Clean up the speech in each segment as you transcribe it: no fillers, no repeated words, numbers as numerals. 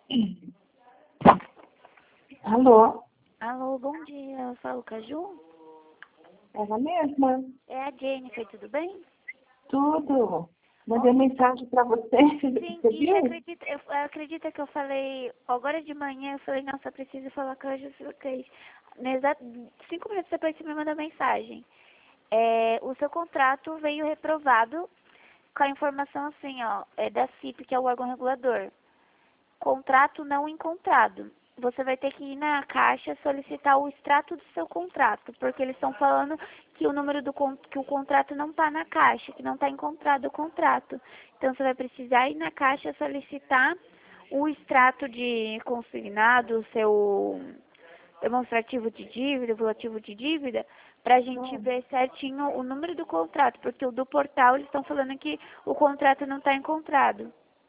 Alô? Alô, bom dia. Eu falo com a Ju? Ela mesma? É a Jennifer, tudo bem? Tudo. Mandei mensagem pra você. Sim, Você e viu? acredita que eu falei, agora de manhã, eu falei, nossa, eu preciso falar com a Ju, porque 5 minutos depois você me mandou mensagem. O seu contrato veio reprovado com a informação assim, ó, da CIP, que é o órgão regulador. Contrato não encontrado. Você vai ter que ir na Caixa solicitar o extrato do seu contrato, porque eles estão falando que o número que o contrato não está na Caixa, que não está encontrado o contrato. Então você vai precisar ir na Caixa solicitar o extrato de consignado, o seu demonstrativo de dívida, evolutivo de dívida, para a gente ver certinho o número do contrato, porque o do portal eles estão falando que o contrato não está encontrado.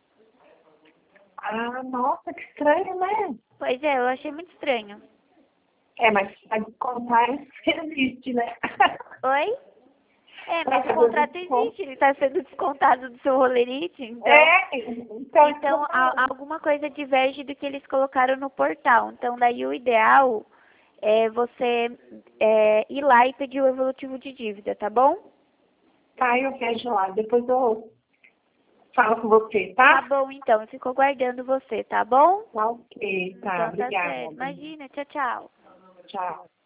Ah, nossa, que estranho, né? Pois é, eu achei muito estranho. Mas pra descontar existe, né? Oi? Pra Mas o fazer contrato desconto. existe, ele está sendo descontado do seu rolerite, Então isso que eu então falo. alguma coisa diverge do que eles colocaram no portal. Então daí o ideal é você ir lá e pedir o evolutivo de dívida, tá bom? Tá, eu vejo lá. Depois eu falo com você, Tá tá? bom então, eu fico aguardando você, tá bom? Tá ok, tá. Então tá Obrigada. certo. Imagina, tchau, tchau. Tchau.